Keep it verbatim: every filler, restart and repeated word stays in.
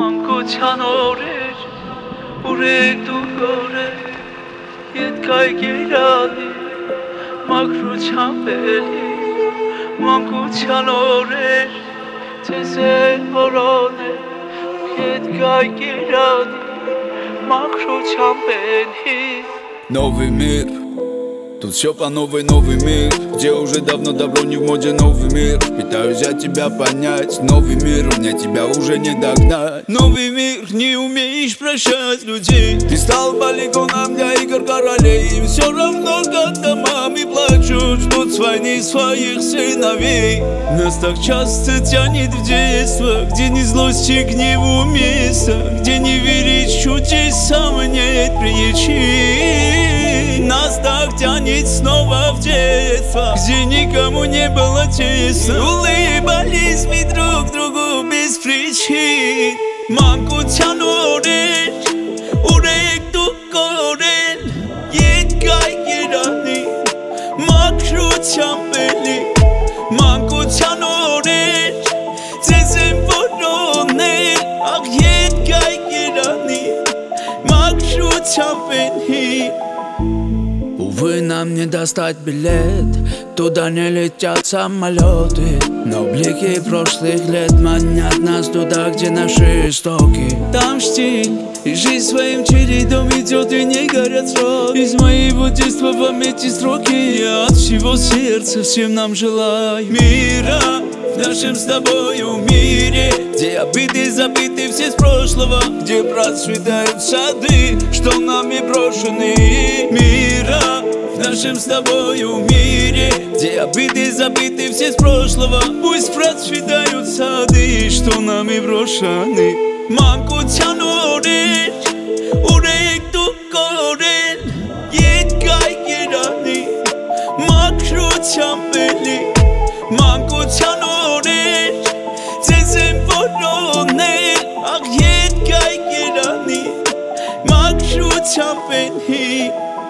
Մանկության օրեր ուրեք դու գորեր Ետկայ գերանի մաքրությամբ էլի Մանկության օրեր ձեզ էլ որոնել Ետկայ գերանի մաքրությամբ էլի Новый мир, тут все по новой, новый мир Где уже давно-давно не в моде новый мир Пытаюсь я тебя понять Новый мир, мне тебя уже не догнать Новый мир, не умеешь прощать людей Ты стал полигоном для игр королей Им все равно, когда мамы плачут Ждут с войны своих сыновей Нас так часто тянет в детство Где ни злости, гневу места Где не верить чудесам нет причин Нас так тянет снова в детство Где никому не было тесно Улыбались мы друг другу без причин Մանկության օրեր ուրեք դու կորել Ետկայ գերանի մաքրությամբ էլի Մանկության օրեր ձեզ եմ որոնել Աղ ետկայ գերանի մաքրությամբ էլի Увы, нам не достать билет Туда не летят самолеты Но блики прошлых лет манят нас туда, где наши истоки Там штиль, и жизнь своим чередом идет и не горят сроки Из моего детства вам эти строки Я от всего сердца всем нам желаю Мира в нашем с тобою мире Где обиды забиты все с прошлого Где процветают сады, что нами брошены Мира в нашем с тобою мире Где обиды забиты все с прошлого Пусть процветают сады, что нами брошены Մանկության օրեր ուրեք դու կորել Ետկայ գերանի մաքրությամբ էլի Մանկության օրեր ձեզ եմ որոնել Աղ ետկայ գերանի մաքրությամբ էլի